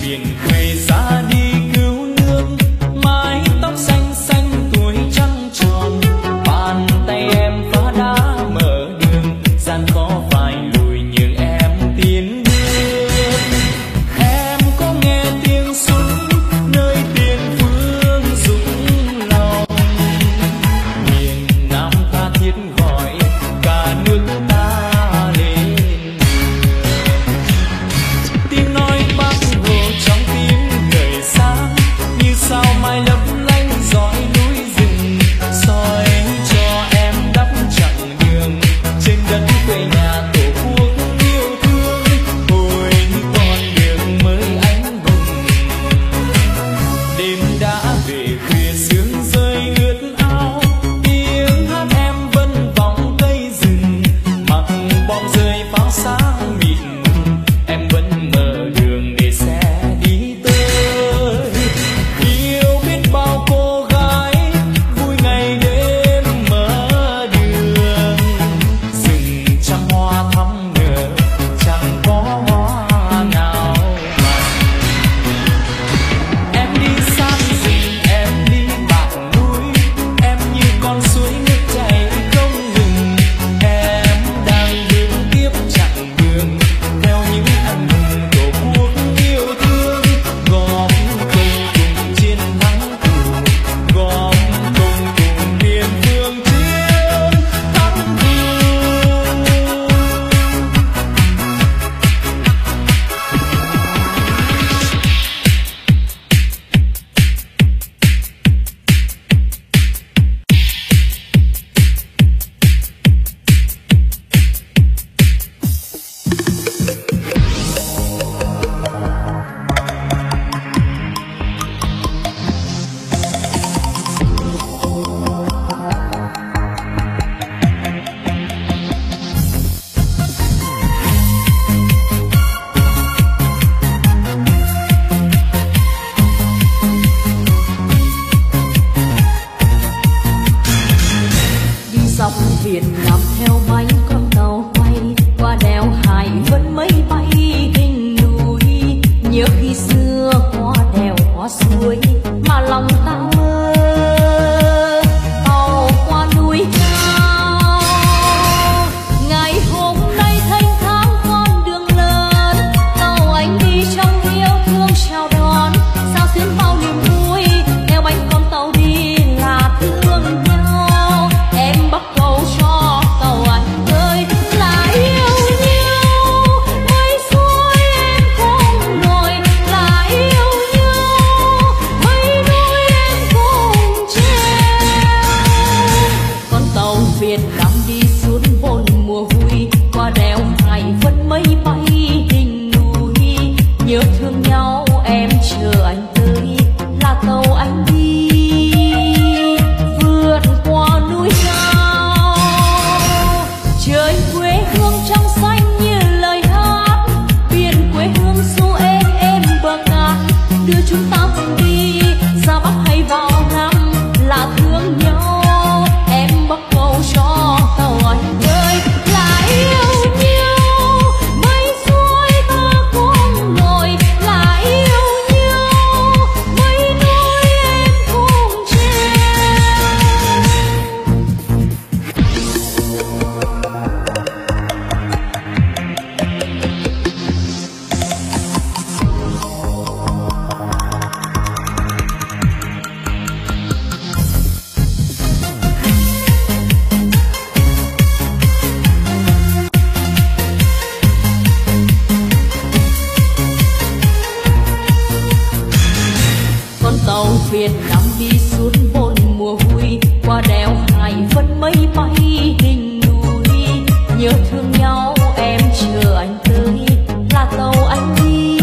Việt Nam đi suốt bốn mùa vui, qua đèo Hải Vân mây bay đỉnh núi. Nhớ thương nhau em chờ anh tới, là tàu anh đi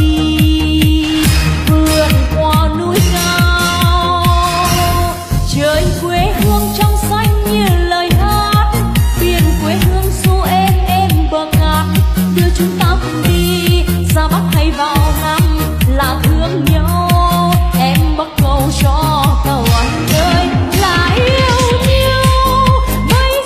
vượt qua núi cao. Trời quê hương trong xanh như lời hát, biển quê hương du em bờ cát. Đưa chúng ta cùng đi ra Bắc hay vào Nam, là thương nhau em bắt cầu cho tàu anh ơi, là yêu nhau. Mây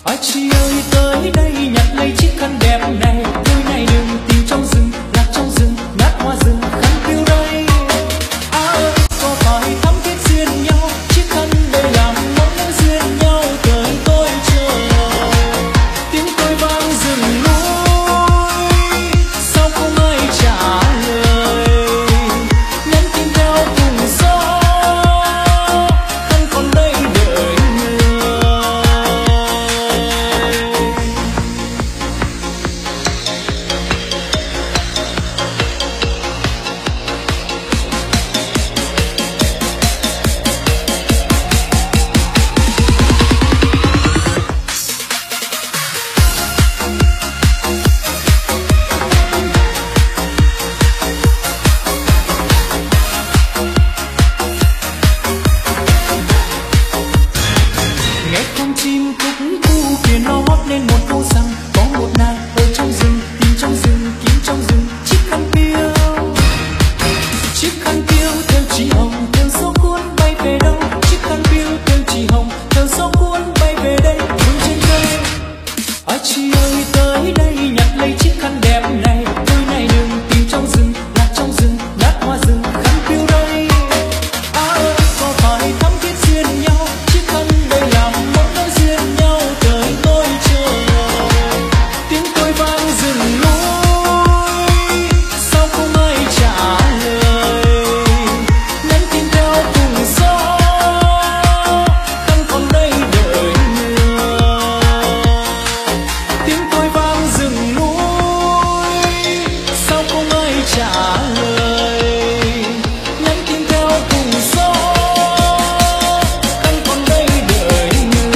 Ai chị ơi tới đây nhặt lấy chiếc khăn đẹp này, đôi này đừng tìm trong rừng, lạc trong rừng, ngát hoa rừng khăn tiêu đây. À ơi có phải thắm thiết duyên nhau, chiếc khăn để làm món nỗi duyên nhau, tới tôi chờ. Tiếng tôi vang rừng núi, sao không ai trả lời, nhắn tin theo cùng gió, khăn còn đây đợi người. Nghe con chim cúc cu kia nó hót lên một câu rằng có một nàng ở trong rừng, tìm trong rừng, kiếm trong rừng chiếc khăn piêu. Chiếc khăn piêu theo chị hồng, theo gió cuốn bay về đâu, chiếc khăn piêu theo chị hồng, theo gió cuốn bay về đây, vương trên cây. À chị ơi tới đây nhặt lấy chiếc khăn đẹp này, đôi này đừng tìm trong rừng, lạc trong rừng, ngát hoa rừng khăn piêu đây. À ơi có phải thắm thiết duyên nhau, chiếc khăn đây làm món nỗi duyên nhau, đời tôi chờ. Tiếng tôi vang rừng núi, sao không ai trả lời, nhắn tin theo cùng gió, khăn còn đây đợi người. Tiếng tôi vang rừng núi, sao không ai trả lời, nhắn tin theo cùng gió, khăn còn đây đợi người.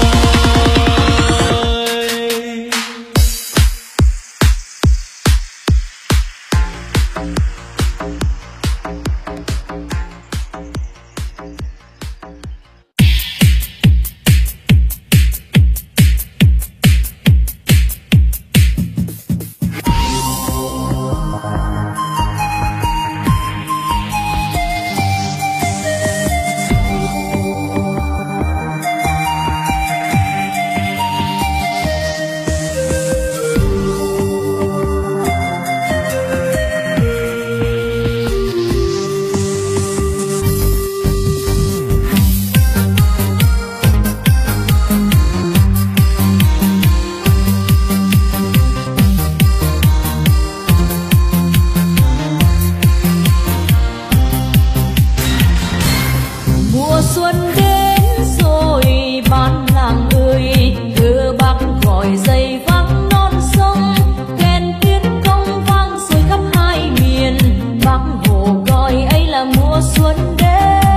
Mùa xuân đến rồi bán làng ơi, thơ bác gọi dây vắng non sông, kèn tiếng công vang rồi khắp hai miền, bác hồ gọi ấy là mùa xuân đến.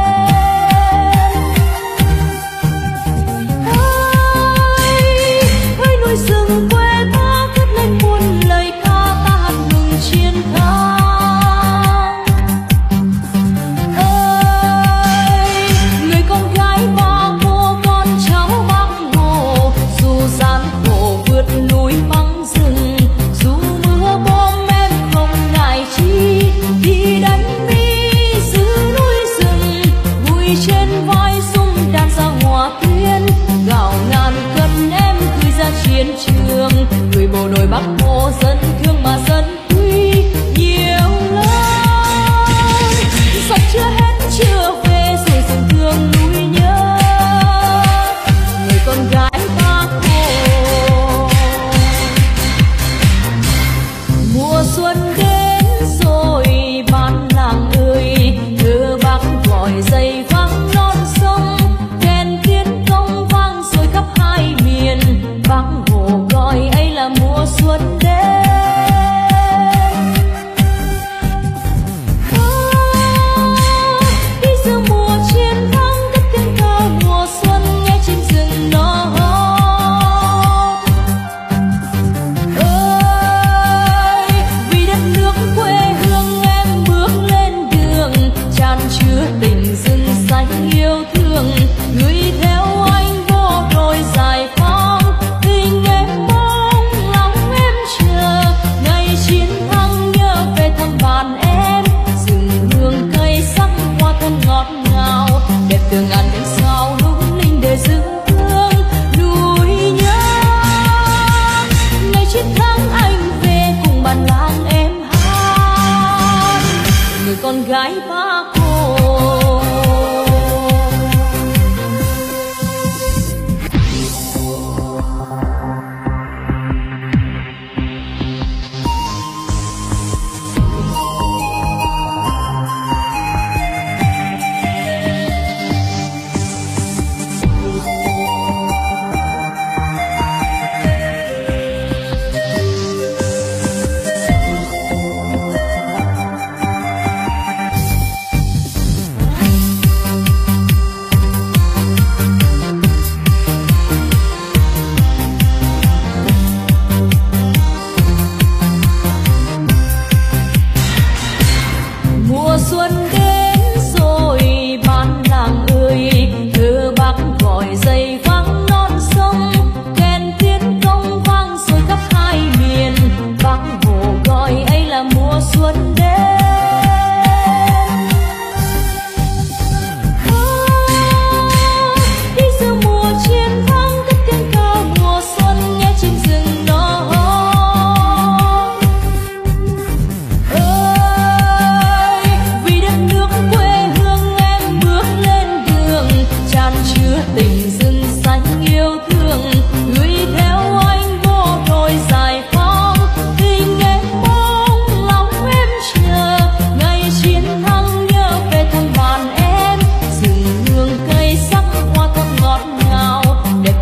Hỡi núi rừng quê ta cất lên muôn lời ca, ta hát mừng chiến thắng. Người con gái ba cô con cháu bác Hồ, dù gian khổ vượt núi băng rừng, dù mưa bom em không ngại chi, đi đánh mi giữ núi rừng, vui trên vai sung đàn ra hòa tuyên, gạo ngàn cân em gửi ra chiến trường, người bộ đội Bắc Hồ dân thương mà dân quý nhiều lắm. Giọt chưa hết chưa về rồi dừng thương núi nhớ, người con gái Bác Hồ. Mùa xuân đến rồi bán làng ơi, thơ bác gọi dây vắng non sông, kèn tiếng công vang rồi khắp hai miền, bác Hồ gọi ấy là mùa xuân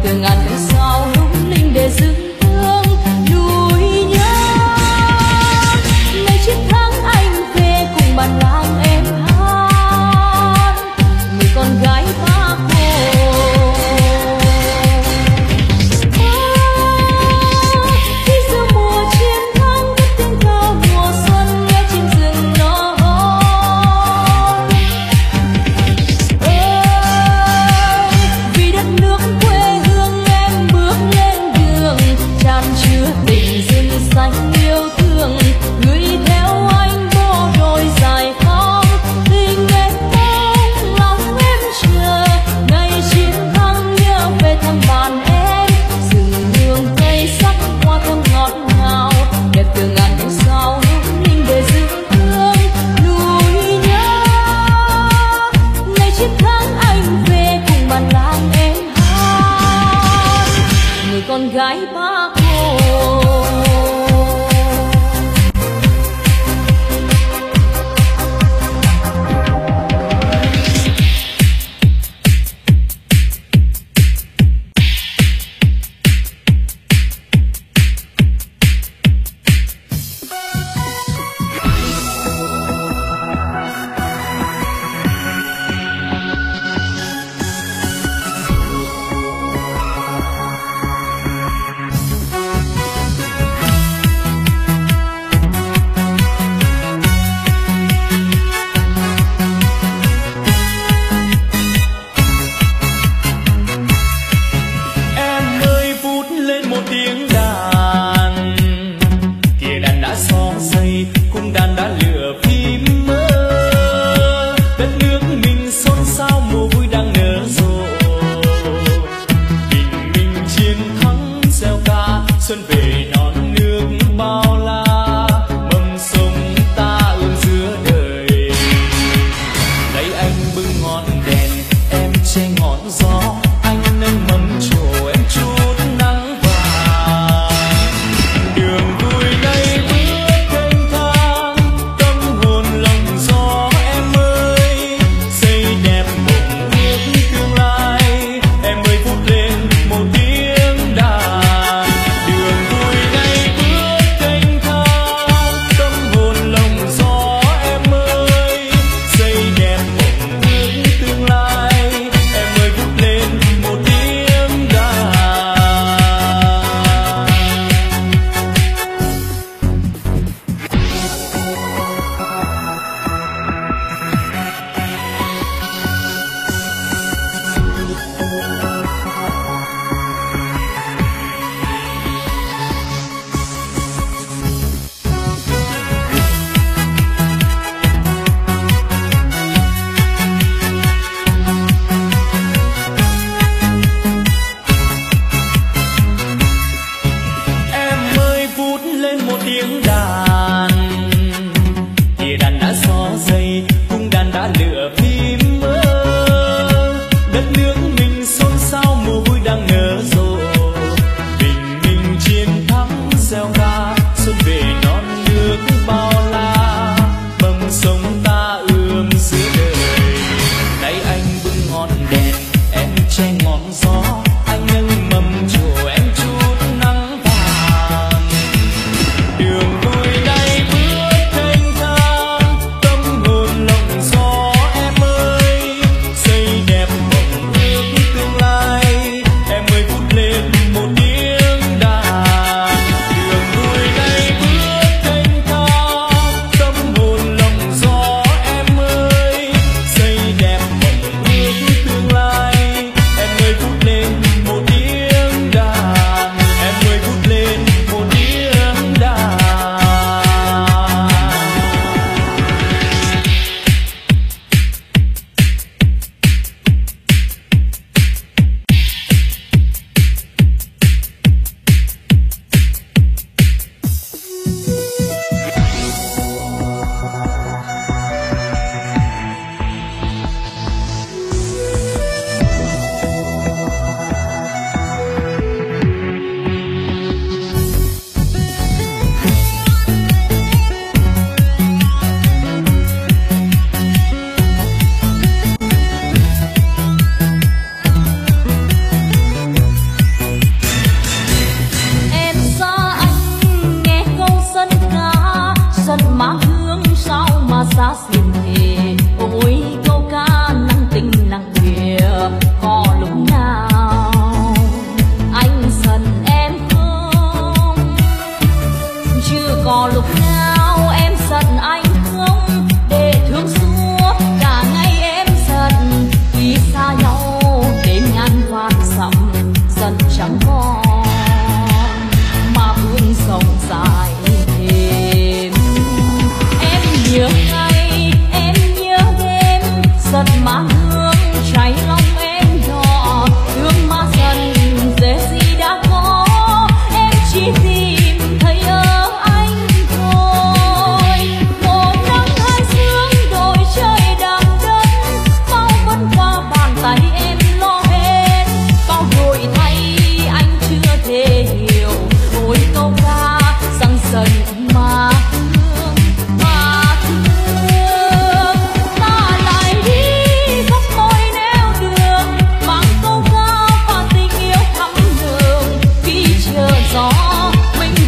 từ ngàn cánh sao lung linh để dưng hương núi nhớ. Ngày chiến thắng anh về cùng bản làng em hát người con gái Bác Hồ. Khi giữa mùa chiến thắng cất tiếng ca mùa xuân nghe trên rừng nó hót. Vì đất nước quê hương em bước lên đường tràn chứa tình rừng xanh yêu thương, gửi theo anh bộ đôi dài khóc tình em mong lòng em chờ ngày chiến thắng nhớ về thăm bản em. Rừng hương cây sắc hoa thơm ngọt ngào đẹp từ ngàn cánh sao lung linh để dưng hương núi nhớ. Ngày chiến thắng anh về cùng bản làng em hát người con gái Bác Hồ. Em ơi vút lên một tiếng đàn, kìa đàn đã xỏ dây cung đàn đã lửa phím mơ. Đất nước mình xôn xao mùa vui đang nở rộ, bình minh chiến thắng gieo ca xuân về non nước bao la. Mầm sống ta ươm giữa đời, đây anh bưng ngọn đèn em che ngọn gió, anh nâng mâm trổ em chút nắng vàng. Đường vui này bước kênh thang tâm hồn lòng gió em ơi, xây đẹp mộng ước tương lai em ơi vút lên một tiếng đàn. Đường vui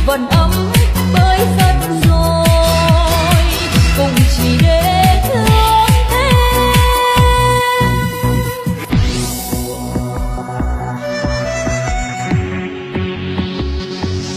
vẫn ấm bởi rất